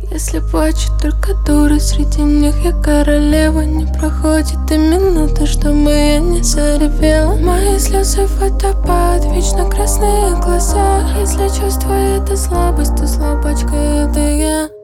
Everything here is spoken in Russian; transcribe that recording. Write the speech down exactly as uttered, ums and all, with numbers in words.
Если плачут только дуры, среди них я королева. Не проходит и минуты, чтобы я не заревела. Мои слезы водопад, вечно красные глаза. Если чувствую это слабость, то слабачка это я.